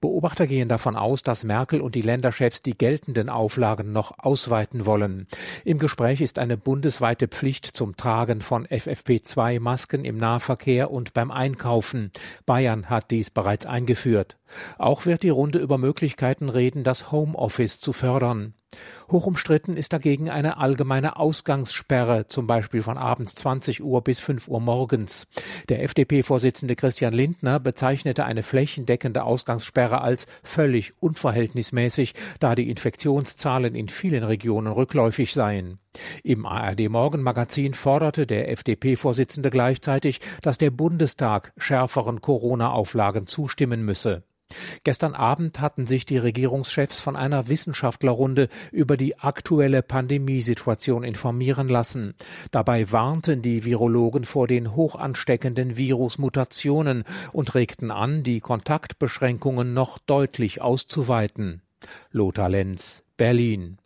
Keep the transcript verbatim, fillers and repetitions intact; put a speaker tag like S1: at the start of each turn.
S1: Beobachter gehen davon aus, dass Merkel und die Länderchefs die geltenden Auflagen noch ausweiten wollen. Im Gespräch ist eine bundesweite Pflicht zum Tragen von F F P zwei Masken im Nahverkehr und beim Einkaufen. Bayern hat dies bereits eingeführt. Auch wird die Runde über Möglichkeiten reden, das Homeoffice zu fördern. Hoch umstritten ist dagegen eine allgemeine Ausgangssperre, zum Beispiel von abends zwanzig Uhr bis fünf Uhr morgens. Der F D P-Vorsitzende Christian Lindner bezeichnete eine flächendeckende Ausgangssperre als völlig unverhältnismäßig, da die Infektionszahlen in vielen Regionen rückläufig seien. Im A R D-Morgenmagazin forderte der F D P-Vorsitzende gleichzeitig, dass der Bundestag schärferen Corona-Auflagen zustimmen müsse. Gestern Abend hatten sich die Regierungschefs von einer Wissenschaftlerrunde über die aktuelle Pandemiesituation informieren lassen. Dabei warnten die Virologen vor den hochansteckenden Virusmutationen und regten an, die Kontaktbeschränkungen noch deutlich auszuweiten. Lothar Lenz, Berlin.